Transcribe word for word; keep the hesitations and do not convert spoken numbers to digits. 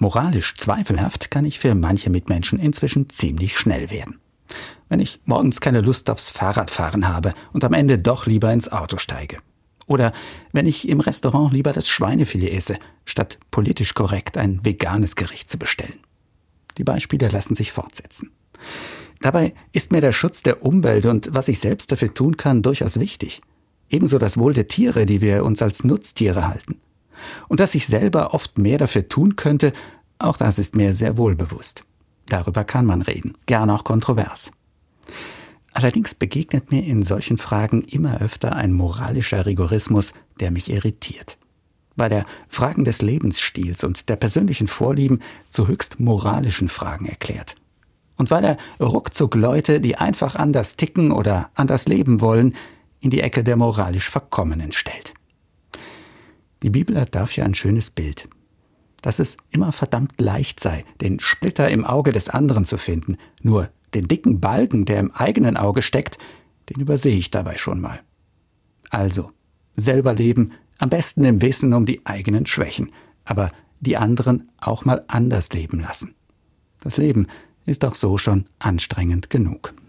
moralisch zweifelhaft kann ich für manche Mitmenschen inzwischen ziemlich schnell werden. Wenn ich morgens keine Lust aufs Fahrradfahren habe und am Ende doch lieber ins Auto steige. Oder wenn ich im Restaurant lieber das Schweinefilet esse, statt politisch korrekt ein veganes Gericht zu bestellen. Die Beispiele lassen sich fortsetzen. Dabei ist mir der Schutz der Umwelt und was ich selbst dafür tun kann, durchaus wichtig. Ebenso das Wohl der Tiere, die wir uns als Nutztiere halten. Und dass ich selber oft mehr dafür tun könnte, auch das ist mir sehr wohl bewusst. Darüber kann man reden, gern auch kontrovers. Allerdings begegnet mir in solchen Fragen immer öfter ein moralischer Rigorismus, der mich irritiert. Weil er Fragen des Lebensstils und der persönlichen Vorlieben zu höchst moralischen Fragen erklärt. Und weil er ruckzuck Leute, die einfach anders ticken oder anders leben wollen, in die Ecke der moralisch Verkommenen stellt. Die Bibel hat dafür ein schönes Bild. Dass es immer verdammt leicht sei, den Splitter im Auge des anderen zu finden. Nur den dicken Balken, der im eigenen Auge steckt, den übersehe ich dabei schon mal. Also, selber leben, am besten im Wissen um die eigenen Schwächen, aber die anderen auch mal anders leben lassen. Das Leben ist auch so schon anstrengend genug.